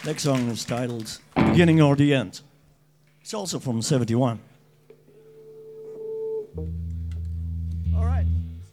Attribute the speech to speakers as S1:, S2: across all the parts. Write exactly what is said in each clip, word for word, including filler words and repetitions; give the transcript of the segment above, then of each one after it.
S1: Next song is titled The Beginning or the End. It's also from seventy-one. All right.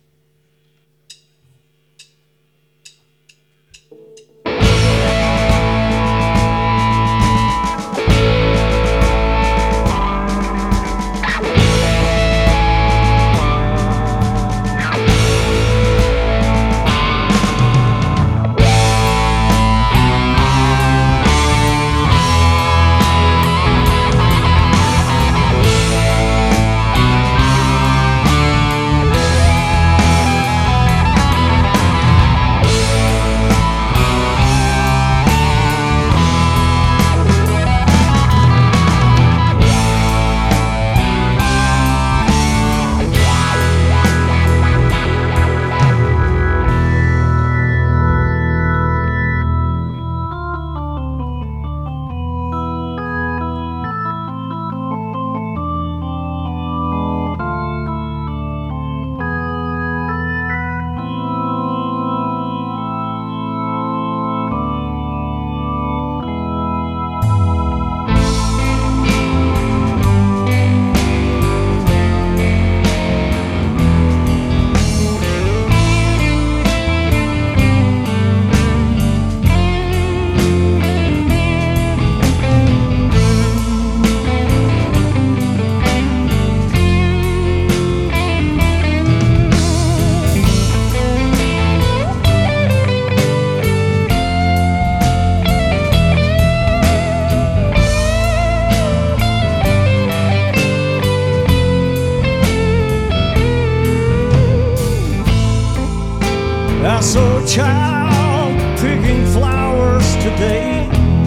S1: I saw a child picking flowers today,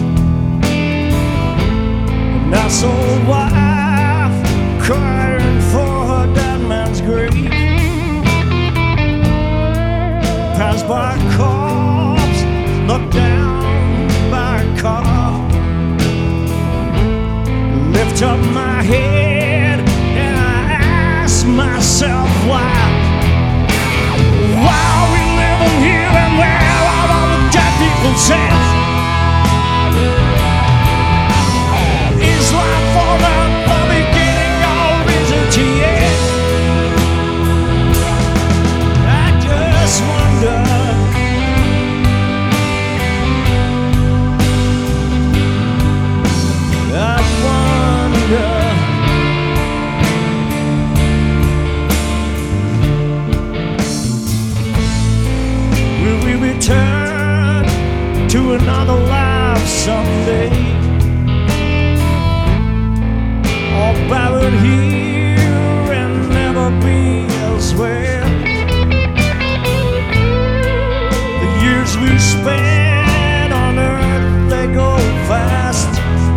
S1: and I saw a wife crying for her dead man's grave. Passed by a corpse, knocked down by a car. Lift up my head and I ask myself why. Why are we living here and where are all the dead people sent? Is life for the, the beginning or is it the end? I just wonder. I wonder. Return to another life someday, or buried here and never be elsewhere. The years we spend on earth, they go fast.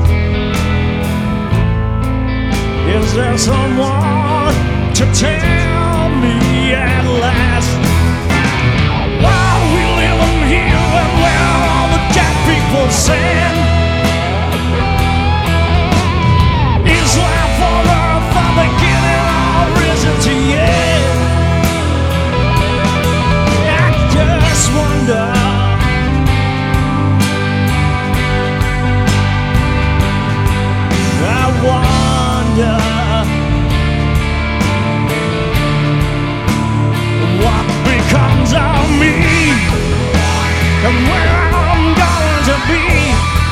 S1: Is there someone to tell me at last? Here and where all the dead people send. Is life for earth the beginning or is it the end? I just wonder. I wonder what becomes of me and where I'm going to be.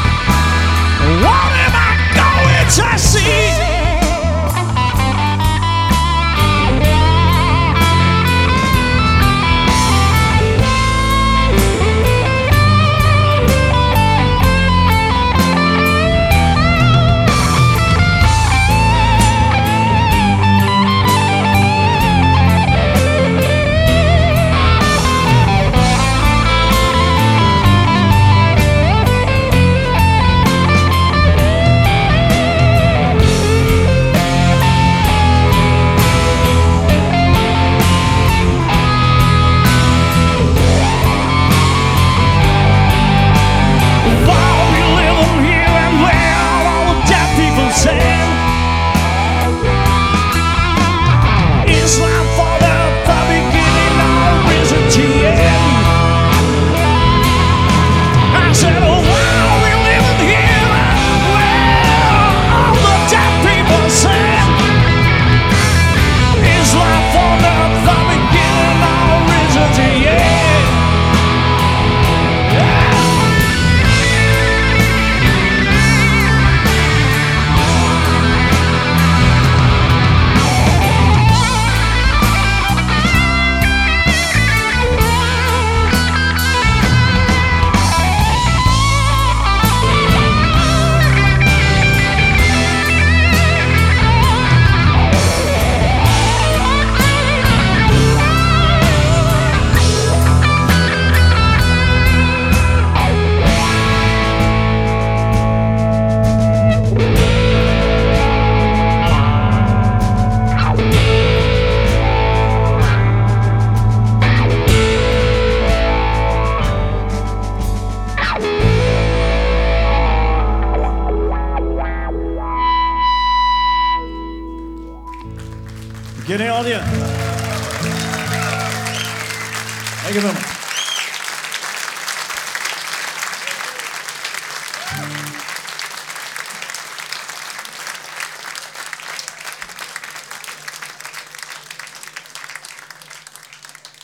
S1: Good audience. Thank you very much.